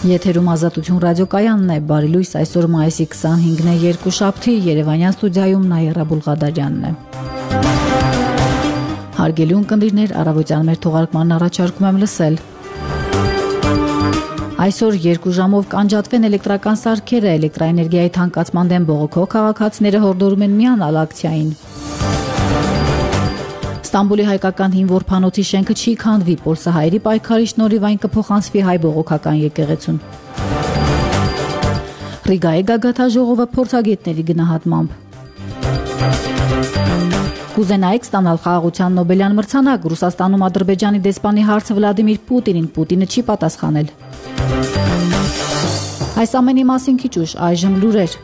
Եթերում Ազատություն ռադիոկայանն է, բարի լույս, այսօր մայիսի 25-ն է, երկուշաբթի, Երևանյան ստուդիայում Նաիրա Բուլղադարյանն է։ Հարգելի ունկնդիրներ, առավոտյան մեր թողարկման առաջարկում եմ լսել։ Այսօր 2 ժամով կանջատվեն էլեկտրական սարքերը, էլեկտրաէներգիայի թանկացման դեմ բողոքող քաղաքացիները հորդորում են միանալ ակցիային։ Ստամբուլի հայկական հին որբանոցի շենքը չի քանդվի, Պոլսահայերի պայքարի շնորհիվ այն կփոխանցվի հայ բողոքական եկեղեցուն։ Ռիգայի գագաթաժողովը փորձագետների գնահատմամբ։ Կուզենայիք ստանալ խաղաղության Նոբելյան մրցանակ, Ռուսաստանում Ադրբեջանի դեսպանի հարցը Վլադիմիր Պուտինին, Պուտինը չի պատասխանել։ Այս ամենի մասին քիչ ուշ, այժմ լուրեր։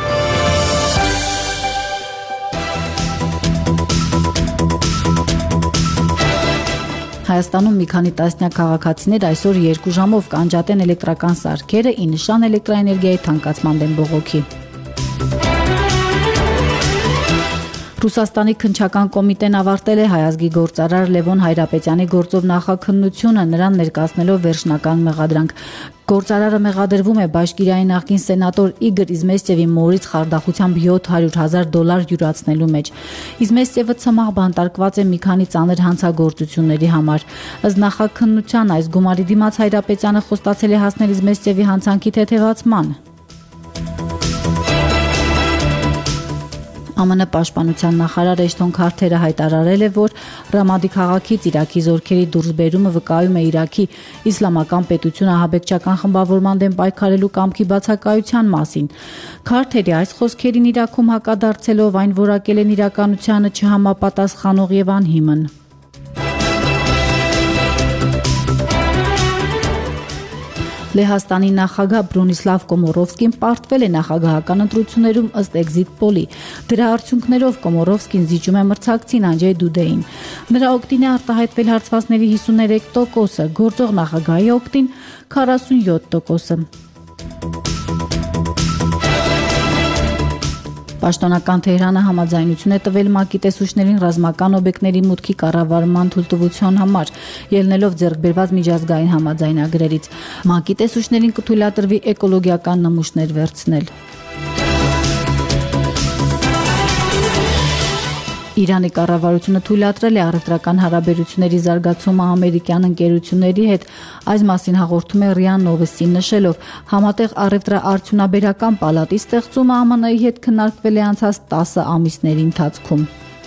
Հայաստանում մի քանի տասնյակ քաղաքացիներ այսօր 2 ժամով կանջատեն էլեկտրական սարքերը՝ ի նշան էլեկտրաէներգիայի թանկացման դեմ բողոքի։ Ռուսաստանի քննչական կոմիտեն ավարտել է Հայ ազգի գործարար Լևոն Հայրապետյանի գործով նախաքննությունը, նրան ներկայացնելով վերջնական մեղադրանք։ Գործարարը մեղադրվում է Բաշկիրիայի նախկին սենատոր Իգոր Իզմեստիևի մորից խարդախությամբ $700,000 յուրացնելու մեջ։ Իզմեստիևը ցմահ բանտարկված է մի քանի ծանր հանցագործությունների համար։ Ըստ նախաքննության այս գումարի դիմաց Հայրապետյանը խոստացել է հասնել Իզմեստիևի հանցանքի թեթևացման։ ԱՄՆ պաշտպանության նախարար Էշթոն Քարթերը հայտարարել է, որ Ռամադի քաղաքից Իրաքի զորքերի դուրսբերումը վկայում է Իրաքի իսլամական պետությունը ահաբեկչական խմբավորման դեմ պայքարելու կամքի բացակայության մասին։ Քարթերի այս խոսքերին Իրաքում հակադարձելով այն որակել են իրականությանը չհամապատասխանող եւ անհիմն։ Լեհաստանի նախագահ Բրոնիսլավ Կոմորովսկին պարտվել է նախագահական ընտրություններում ըստ Exit Poll-ի։ Դրա արդյունքներով Կոմորովսկին զիջում է մրցակցին Անջեյ Դուդեին։ Նրա օգտին է արտահայտվել հարցվածների 53%-ը, գործող նախագահի օգտին 47%-ը։ Պաշտոնական Թեհրանը համաձայնություն է տվել ՄԱԿ-ի տեսուչներին ռազմական օբյեկտների մուտքի կառավարման թույլտվության համար, ելնելով ձեռք բերված միջազգային համաձայնագրերից։ ՄԱԿ-ի տեսուչներին կթույլատրվի էկոլոգիական նմուշներ վերցնել։ Իրանի կառավարությունը թույլատրել է առևտրական հարաբերությունների զարգացումը ամերիկյան ընկերությունների հետ, այս մասին հաղորդում է ՌԻԱ Նովոստին նշելով, համատեղ առևտրաարդյունաբերական պալատի ստեղծումը ԱՄՆ-ի հետ քննարկվել է անցած 10 ամիսների ընթացքում։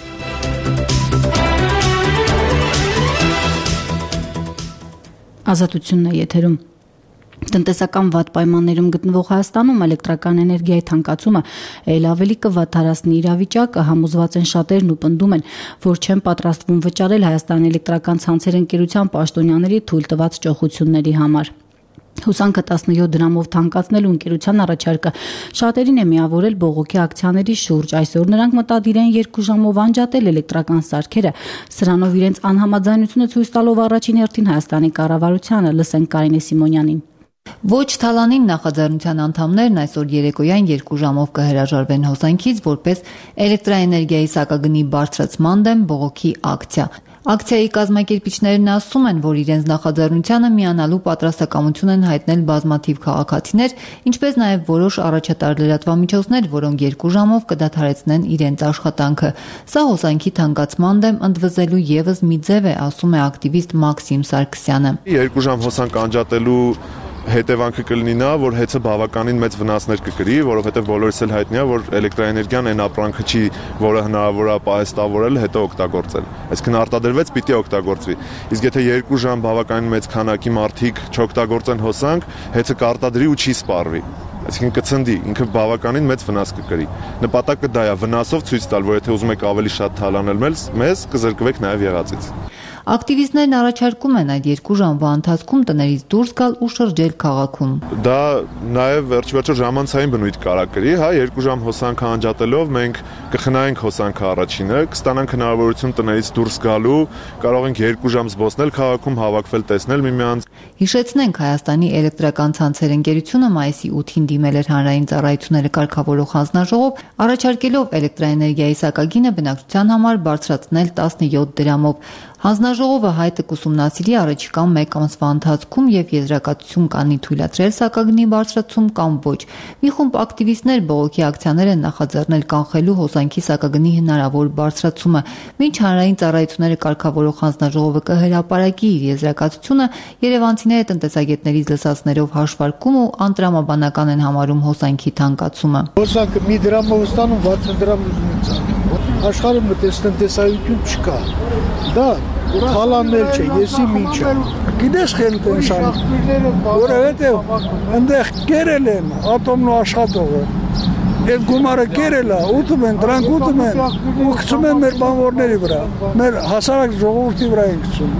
Ազատությունն է եթերում։ Տնտեսական վատ պայմաններում գտնվող Հայաստանում էլեկտրական էներգիայի թանկացումը ել ավելի կվատթարացնի իրավիճակը, համոզված են շատերն ու պնդում են, որ չեն պատրաստվում վճարել Հայաստան էլեկտրական ցանցեր ընկերության պաշտոնյաների թույլ տված ճոխությունների համար։ Հուսանքը 17 դրամով թանկացնելու ընկերության առաջարկը շատերին է միավորել բողոքի ակցիաների շուրջ։ Այսօր նրանք մտադիր են 2 ժամով անջատել էլեկտրական սարքերը, սրանով իրենց անհամաձայնությունը ցույց տալով առաջին հերթին Հայաստանի կառավարությանը, լսենք Կարինե Սիմոնյանին։ Ոչ թալանին նախաձեռնության անդամներն այսօր երեկոյան 2 ժամով կհրաժարվեն հոսանքից որպես էլեկտրաէներգիայի սակագնի բարձրացման դեմ բողոքի ակցիա։ Ակցիայի կազմակերպիչներն ասում են, որ իրենց նախաձեռնությանը միանալու պատրաստակամություն են հայտնել բազմաթիվ քաղաքացիներ, ինչպես նաև որոշ առաջատար լրատվամիջոցներ, որոնք 2 ժամով կդադարեցնեն իրենց աշխատանքը։ Սա հոսանքի թանկացման դեմ ընդվզելու եւս մի ձև է, ասում է ակտիվիստ Մաքսիմ Սարգսյանը։ 2 ժամ հոսանք անջատելու հետևանքը կլինի նա, որ հեծը բավականին մեծ վնասներ կկրի, որովհետև բոլորս էլ հայտնի է, որ էլեկտրաէներգիան այն ապրանքը չի, որը հնարավոր է պահեստավորել, հետո օգտագործել։ Այսինքն արտադրվեց, պիտի օգտագործվի։ Իսկ եթե 2 ժամ բավականին մեծ քանակի մարդիկ չօգտագործեն հոսանք, հեծը կարտադրի ու չի սպառվի։ Այսինքն կցնդի, ինքը բավականին մեծ վնաս կկրի։ Նպատակը դա է, վնասով ցույց տալ, որ եթե ուզում եք ավելի շատ թալանել մեզ, կզրկվեք նաև եղածից։ Ակտիվիստներն առաջարկում են այդ 2 ժամվա ընթացքում տներից դուրս գալ ու շրջել քաղաքում։ Դա նաև վերջիվերջո ժամանցային բնույթ կարա կրի, 2 ժամ հոսանքը անջատելով մենք կխնայենք հոսանքը առաջինը, կստանանք հնարավորություն տներից դուրս գալու, կարող ենք 2 ժամ զբոսնել քաղաքում, հավաքվել, տեսնել միմյանց։ Հիշեցնենք, Հայաստանի էլեկտրական ցանցեր ընկերությունը մայիսի 8-ին դիմել էր հանրային ծառայությունները կարգավորող հանձնաժողով, առաջարկելով էլեկտրաէներգիայի սակագինը բնակչության համար բարձրացնել 17 դրամով։ Հանձնաժողովը հայտը կուսումնասիրի առաջիկա 1 ամսվա ընթացքում եւ եզրակացություն կանի թույլատրել սակագնի բարձրացում կամ ոչ։ Մի խումբ ակտիվիստներ բողոքի ակցիաներ են նախաձեռնել կանխելու հոսանքի սակագնի հնարավոր բարձրացումը։ Մինչ հանրային ծառայությունները կարգավորող հանձնաժողովը կհրապարակի իր եզրակացությունը, երևանցիները տնտեսագետներից լսածներով հաշվարկում ու անտրամաբանական են համարում հոսանքի թանկացումը։ Հոսանքը մի դրամով ստանում 60 դրամ աշխարհում տնտեսայություն չկա։ Դա խալանել չէ, եսի մինչը։ Գիտես խելք են շան, որովհետև այնտեղ կերել են ատոմնու աշխատողը։ Այդ գումարը կերել է, ուտում են, դրանք ուտում են ու գցում են մեր բանվորների վրա, մեր հասարակ ժողովրդի վրա են գցում։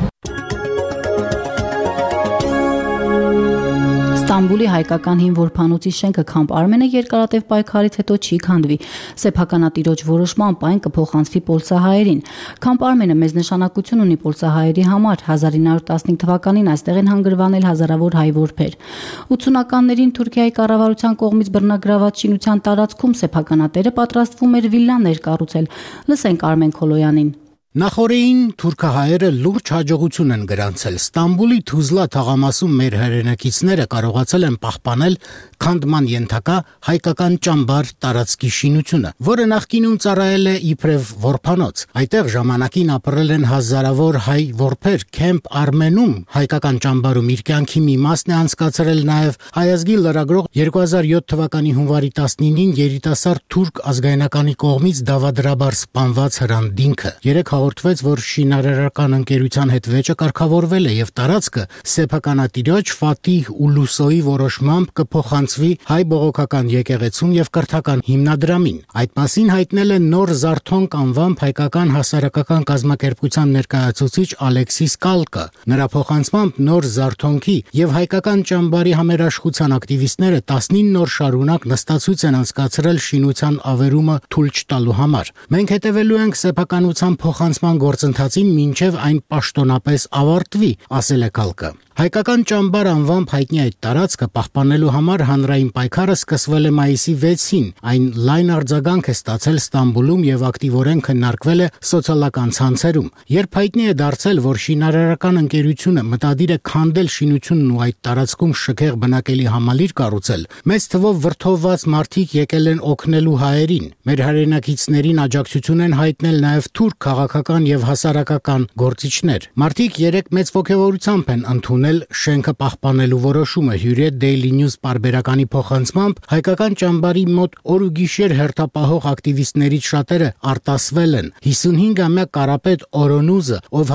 Ստամբուլի հայկական հին որբանոցի շենքը Քամփ Արմենը երկարատև պայքարից հետո չի քանդվի։ Սեփականատիրոջ որոշմամբ այն կփոխանցվի պոլսահայերին։ Քամփ Արմենը մեծ նշանակություն ունի պոլսահայերի համար։ 1915 թվականին այստեղ են հանգրվանել հազարավոր հայ որբեր։ 80-ականներին Թուրքիայի կառավարության կողմից բռնագրաված շինության տարածքում սեփականատերը պատրաստվում էր վիլլաներ կառուցել։ Լսենք Արմեն Քոլոյանին։ Նախորդին թուրքահայերը լուրջ հաջողություն են գրանցել։ Ստամբուլի Թուզլա թաղամասում մեր հայրենակիցները կարողացել են պահպանել քանդման ենթակա հայկական ճամբար տարածքի շինությունը, որը նախկինում ծառայել է իբրև որբանոց։ Այդտեղ ժամանակին ապրել են հազարավոր հայ որբեր։ Քամփ Արմենում հայկական ճամբարում իր կյանքի մի մասն է անցկացրել նաև հայազգի լրագրող 2007 թվականի հունվարի 19-ին երիտասարդ թուրք ազգայնականի կողմից դավադրաբար սպանված Հրանտ Դինքը։ Հաղորդվեց, որ շինարարական ընկերության հետ վեճը կարգավորվել է եւ տարածքը սեփականատիրոջ Ֆաթիհ Ուլուսոյի որոշմամբ կփոխանցվի հայ բողոքական եկեղեցուն եւ կրթական հիմնադրամին։ Այդ մասին հայտնել է Նոր Զարթոնք անվամբ հայկական հասարակական կազմակերպության ներկայացուցիչ Ալեքսիս Կալկը։ Նրա փոխանցմամբ Նոր Զարթոնքի եւ հայկական ճամբարի համերաշխության ակտիվիստները 19 օր շարունակ նստացույց են անցկացրել շինության ավերումը թույլ չտալու համար։ Մենք հետևելու ենք սեփականության փոխանցման գործընթացին մինչև այն պաշտոնապես ավարտվի, ասել է Կալկը։ Հայկական ճամբար անվամբ հայտնի այդ տարածքը պահպանելու համար հանրային պայքարը սկսվել է մայիսի 6-ին։ Այն լայն արձագանք է ստացել Ստամբուլում եւ ակտիվորեն քննարկվել է սոցիալական ցանցերում։ Երբ հայտնի է դարձել, որ շինարարական ընկերությունը մտադիր է քանդել շինությունն ու այդ տարածքում շքեղ բնակելի համալիր կառուցել, մեծ թվով վրդովված մարդիկ եկել են օգնելու հայերին։ Մեր հայրենակիցներին աջակցություն են հայտնել նաեւ թուրք քաղաքական եւ հասարակական գործիչներ։ Մարդիկ երեք մեծ ողջավորությամբ են ընդունել շենքը պահպանելու որոշումը։ Հյուրետ Daily News պարբերականի փոխանցմամբ հայկական ճամբարի մոտ օր ու գիշեր հերթապահող ակտիվիստներից շատերը արտասվել են։ 55-ամյա Կարապետ Օրոնուզը, ով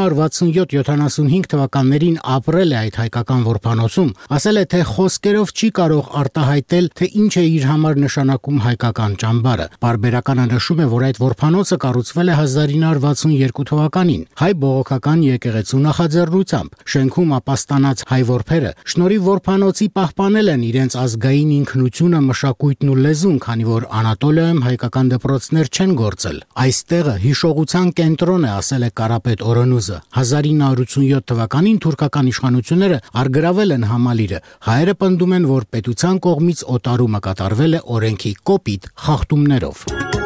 1967-75 թվականներին ապրել է այդ հայկական որբանոցում, ասել է, թե խոսքերով չի կարող արտահայտել, թե ինչ է իր համար նշանակում հայկական ճամբարը։ Պարբերականը նշում է, որ այդ որբանոցը կառուցվել է 1962 թվականին հայ բողոքական եկեղեցու նախաձեռնությամբ։ Շենքում ապաստանած հայ որբերը շնորհիվ որբանոցի պահպանել են իրենց ազգային ինքնությունը, մշակույթն ու լեզուն, քանի որ Անատոլիայում հայկական դպրոցներ չեն գործել։ Այստեղը հիշողության կենտրոն է, ասել է Կարապետ Օրոնուզը։ 1987 թվականին թուրքական իշխանությունները արգրավել են համալիրը։ Հայերը պնդում են, որ պետության կողմից օտարումը կատարվել է օրենքի կոպիտ խախտումներով։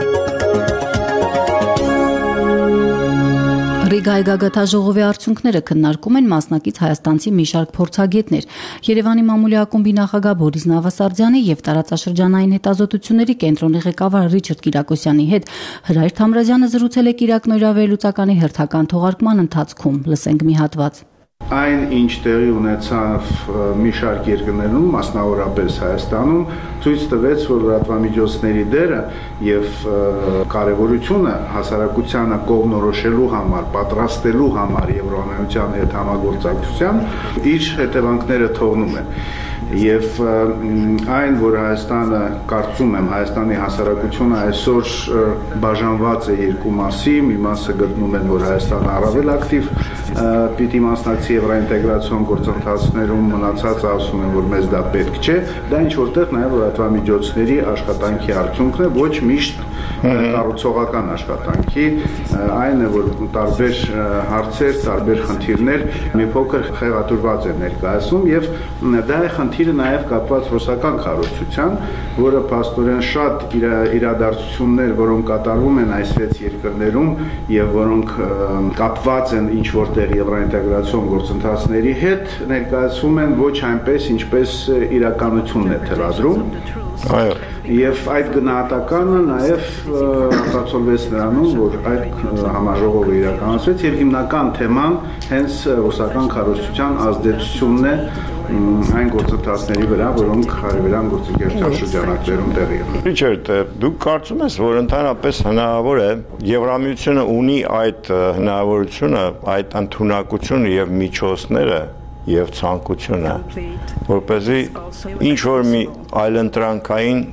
Ռիգայի գագաթաժողովի արդյունքները քննարկում են մասնակից հայաստանցի մի շարք փորձագետներ։ Երևանի մամուլի ակումբի նախագահ Բորիս Նավասարդյանի եւ տարածաշրջանային հետազոտությունների կենտրոնի ղեկավար Ռիչարդ Կիրակոսյանի հետ Հրայր Թամրազյանը զրուցել է Կիրակ նորավերլուծականի հերթական թողարկման ընթացքում։ Լսենք մի հատված։ Այն, ինչ տեղի ունեցավ մի շարք երկրներում, մասնավորապես Հայաստանում, ցույց տվեց, որ լրատվամիջոցների դերը եւ կարեւորությունը հասարակությանը կողմնորոշելու համար, պատրաստելու համար Եվրոմիության հետ համագործակցության իր հետևանքները թողնում է։ Եվ այն, որ Հայաստանը, կարծում եմ, Հայաստանի հասարակությունը այսօր բաժանված է երկու մասի, մի մասը գտնում են, որ Հայաստանը առավել ակտիվ պիտի մասնակցի եվրոինտեգրացիոն գործընթացներում, մնացածը ասում են, որ մեզ դա պետք չէ, դա ինչ որտեղ նաև լրատվամիջոցների աշխատանքի արդյունքն է, ոչ միշտ կառուցողական աշխատանքի, այն է, որ տարբեր հարցեր, տարբեր խնդիրներ մի փոքր խեղաթյուրված են ներկայացում եւ դա է խնդիրը նաեւ կապված ռուսական քարոզչության, որը փաստորեն շատ իրադարձություններ, որոնք կատարվում են այս 6 երկրներում եւ որոնք կապված են ինչ որտեղ եվրոինտեգրացիոն գործընթացների հետ, ներկայացվում են ոչ այնպես, ինչպես իրականությունն է թելադրում։ Այո, եւ այդ գնահատականը նաեւ ապացուցվեց նրանում, որ այդ համաժողովը իրականացվեց եւ հիմնական թեման հենց ռուսական քարոզչության ազդեցությունն է այն գործընթացների վրա, որոնք հարևան գործընկերության շրջանակներում տեղի են։ Ռիչարդ, դուք կարծում ես, որ ընդհանրապես հնարավոր է Եվրամիությունը ունի այդ հնարավորությունը, այդ ընդունակությունը եւ միջոցները եւ ցանկությունը, որպեսզի ինչ որ մի այլընտրանքային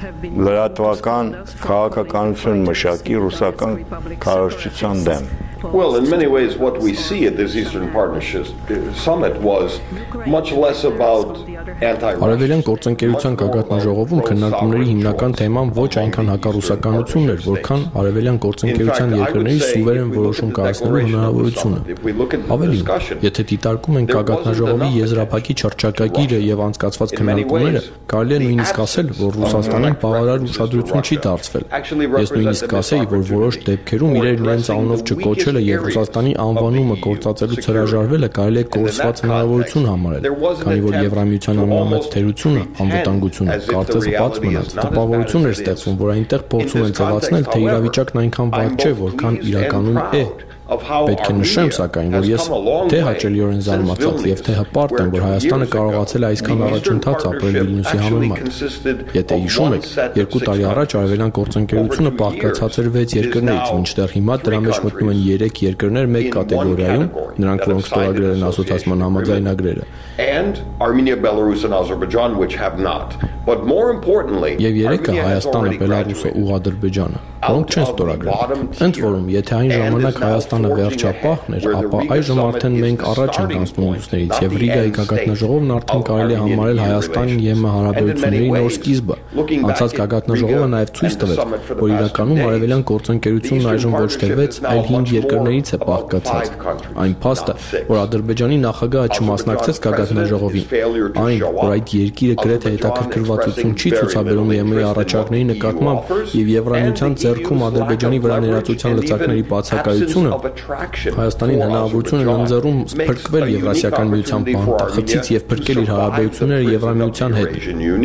լրատվական քաղաքականություն մշակի ռուսական քարոզչության դեմ։ Well, in many ways, what we see at this Eastern Partnership Summit was much less about Արևելյան գործընկերության գագաթնաժողովում քննարկումների հիմնական թեման ոչ այնքան հակառուսականությունն էր, որքան արևելյան գործընկերության երկրների սուվերեն որոշում կայացնելու հնարավորությունը։ Ավելին, եթե դիտարկում ենք գագաթնաժողովի եզրափակիչ հռչակագիրը եւ անցկացված քննարկումները, կարելի է նույնիսկ ասել, որ Ռուսաստանին բավարար ուշադրություն չի դարձվել։ Ես նույնիսկ կասեի, որ որոշ դեպքերում իրենց անունով չկոչելը եւ Ռուսաստանի անվանումը գործածելուց հրաժարվելը կարելի է կորսված հնարավորություն համարել, քանի որ Եվրամիության ամենամեծ թերությունը անվտանգությունը կարծես բաց մնաց։ Տպավորություն էր ստեղծվում, որ այնտեղ փորձում են ցավացնել, թե իրավիճակն այնքան վատ չէ, որքան իրականում է։ Պետք է նշեմ, սակայն, որ ես թե հաճելիորեն զարմացած եւ թե հպարտ եմ, որ Հայաստանը կարողացել է այսքան առաջընթաց ապրել Վիլնյուսի համեմատ։ Եթե հիշում եք, 2 տարի առաջ արևելյան գործընկերությունը բաղկացած էր 6 երկրներից, մինչդեռ հիմա դրա մեջ մտնում են 3 երկրներ մեկ կատեգորիայում, նրանք որոնք ստորագրել են ասոցիացիան համաձայնագրերը։ And Armenia, Belarus and Azerbaijan which have not. But more importantly, Եվ երեքը Հայաստանը, Բելարուսը ու Ադրբեջանը, որոնք չեն ստորագրել։ Ընդ որում, եթե այն ժամանակ Հայաստանը վերջապահն էր, ապա այժմ արդեն մենք առաջ ենք անցնում մյուսներից եւ Ռիգայի գագաթնաժողովն արդեն կարելի է համարել Հայաստանի ԵՄ հարաբերությունների նոր սկիզբը։ Անցած գագաթնաժողովը նաեւ ցույց տվեց, որ իրականում արևելյան գործընկերությունն այժմ ոչ թե 6, այլ 5 երկրներից է բաղկացած։ Այն փաստը, որ Ադրբեջանի նախագահը չմասնակցեց գագաթնաժողովին, այն, որ այդ երկիրը գրեթե հետաքրքրվածություն չի ցուցաբերում ԵՄ-ի առաջարկների նկատմամբ եւ Եվրամիության ձեռքում Ադրբեջանի վրա ներածության լծակների բացակայությունը Հայաստանին հնարավորություն են ընձեռում փրկվել Եվրասիական միության բանտախցից եւ փրկել իր հարաբերությունները Եվրամիության հետ։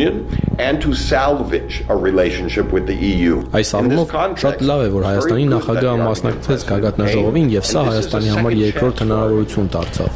Այս առումով շատ լավ է, որ Հայաստանի նախագահը մասնակցեց գագաթնաժողովին եւ սա Հայաստանի համար երկրորդ հնարավորություն դարձավ։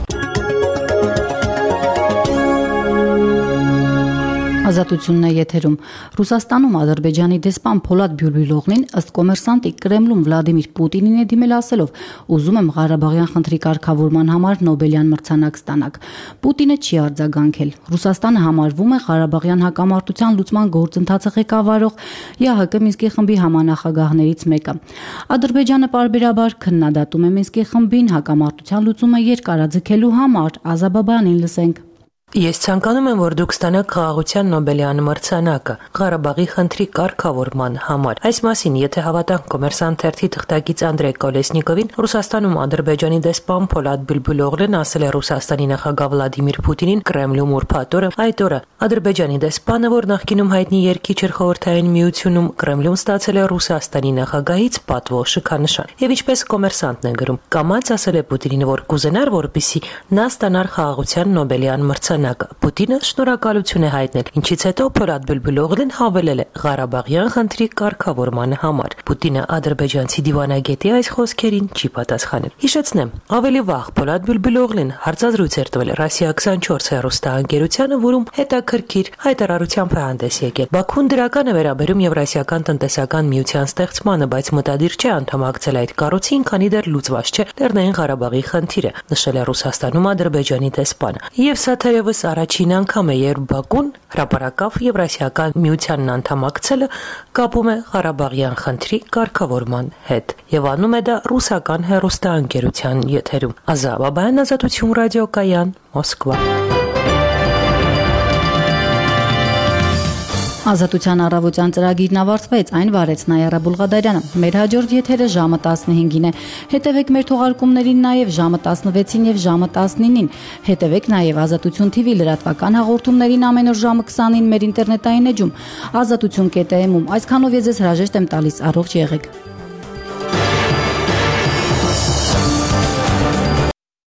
Ազատությունն է եթերում։ Ռուսաստանում Ադրբեջանի դեսպան Փոլադ Բյուլբյուլօղլին ըստ կոմերսանտի Կրեմլում Վլադիմիր Պուտինին է դիմել ասելով. «Ուզում եմ Ղարաբաղյան խնդրի կարգավորման համար Նոբելյան մրցանակ ստանաք»։ Պուտինը չի արձագանքել։ Ռուսաստանը համարվում է Ղարաբաղյան հակամարտության լուծման գործընթացը ղեկավարող ԵԱՀԿ Մինսկի խմբի համանախագահներից մեկը։ Ադրբեջանը պարբերաբար քննադատում է Մինսկի խմբին հակամարտության լուծումը երկարաձգելու համար։ Ազաբաբյանին լսենք։ Ես ցանկանում եմ, որ դուք ստանաք խաղաղության Նոբելյան մրցանակը Ղարաբաղի խնդրի կարգավորման համար։ Այս մասին, եթե հավատանք Կոմերսանտ թերթի թղթակից Անդրեյ Կոլեսնիկովին, Ռուսաստանում Ադրբեջանի դեսպան Փոլադ Բյուլբյուլօղլին ասել է Ռուսաստանի նախագահ Վլադիմիր Պուտինին Կրեմլում ուրբաթ օրը։ Այդ օրը Ադրբեջանի դեսպանը, որ նախկինում հայտնի երգիչ էր Խորհրդային Միությունում, Կրեմլում ստացել է Ռուսաստանի նախագահից պատվո շքանշան։ Եվ ինչպես Կոմերսանտն է գրում, կամաց ասել է Պուտինին, որ կուզենար, որպեսզի նա ստանար խաղաղության Նոբելյան մրցանակ։ Պուտինը շնորհակալություն է հայտնել, ինչից հետո Փոլադ Բյուլբյուլօղլին հավելել է Ղարաբաղյան խնդրի կարգավորման համար։ Պուտինը ադրբեջանցի դիվանագետի այս խոսքերին չի պատասխանել։ Հիշեցնեմ, ավելի վաղ Փոլադ Բյուլբյուլօղլին հարցազրույց էր տվել Ռասիա 24 հեռուստաընկերությանը, որում հետաքրքիր հայտարարությամբ է հանդես եկել։ Բաքուն դրական է վերաբերում Եվրասիական տնտեսական միության ստեղծմանը, բայց մտադիր չէ անդամակցել այդ կառույցին, քանի դեռ լուծված չէ Լեռնային Ղարաբաղի խնդիրը, նշել է Ռուսաստանում Ադրբեջանի դեսպանը։ Եվ սա թերևս առաջին անգամ է, երբ Բաքուն հրապարակավ Եվրասիական միությանն անդամակցելը կապում է Ղարաբաղյան խնդրի կարգավորման հետ եւ անում է դա ռուսական հեռուստաընկերության եթերում։ Ազաբաբյան, Ազատություն ռադիոկայան, Մոսկվա։ Ազատության առավոտյան ծրագիրն ավարտվեց, այն վարեց Նայարա Բուլղադարյանը։ Մեր հաջորդ եթերը ժամը 15-ին է։ Հետևեք մեր թողարկումներին նաև ժամը 16-ին եւ ժամը 19-ին։ Հետևեք նաև Ազատություն TV լրատվական հաղորդումներին ամեն օր ժամը 20-ին մեր ինտերնետային էջում azatutun.am-ում։ Այսքանով ես ձեզ հրաժեշտ եմ տալիս, առողջ եղեք։